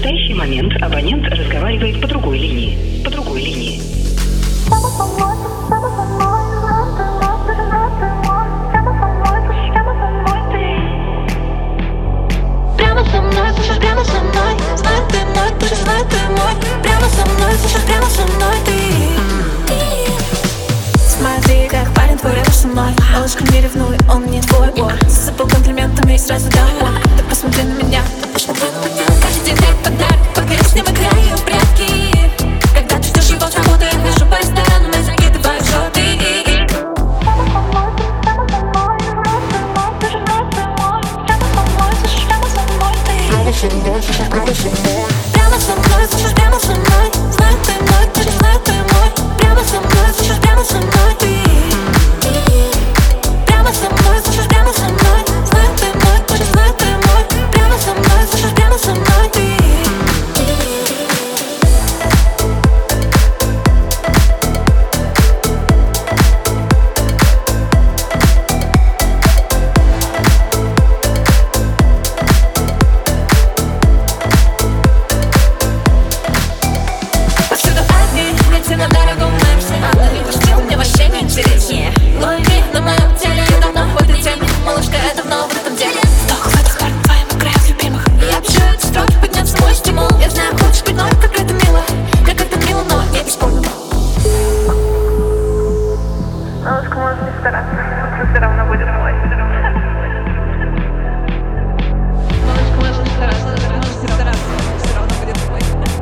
настоящий момент абонент разговаривает по другой линии. По другой линии. Прямо со мной, слышишь, прямо со мной. Знай ты мой, точно знай ты мой. Прямо со мной, слышишь, прямо со мной ты. Смотри, как парень твой рядом со мной. Малышка, не ревнуй, он не твой бой. Засыпал комплиментами и сразу домой. Ты посмотри на меня, ты посмотри на меня. Каждый день как подарок, пока с ним играю в прятки. Когда ты ждешь его с работы, я хожу по ресторанам и закидываю жоты. Прямо со мной, слышишь, прямо со мной. Прямо со мной, слышишь, прямо со мной. Знай ты мой, точно знай ты мой. Прямо со мной, слышишь, прямо со мной ты. Прямо со мной, слышишь, прямо со мной. Знай ты мой, точно знай ты мой. Прямо со мной, слышишь, прямо со мной ты. На дорогу Мерси, она не пустила, мне вообще не интереснее. Лови на моем теле, я давно в этой теме. Малышка, это вновь в этом деле. Сдох в этих парк твоим играю любимых. Я пишу эти строки, подняться мой стимул. Я знаю, хочешь пить, но как это мило. Как это мило, но я бесспорно. Малышка, можно не стараться, утро все равно будет мой. Малышка, можно не стараться, все равно будет мой.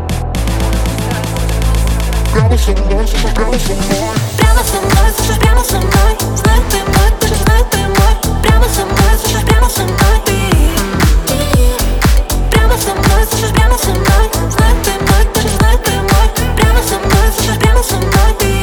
Прямо со мной, слышишь, прямо со мной. Прямо со мной, слышишь, прямо со мной. Знай ты мой, точно знай ты мой. Прямо со мной, слышишь, прямо со мной ты. Прямо со мной, слышишь, прямо со мной. Знай ты мой, точно знай ты мой. Прямо со мной, слышишь, прямо со мной ты.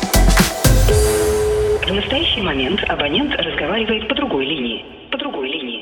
В настоящий момент абонент разговаривает по другой линии. По другой линии.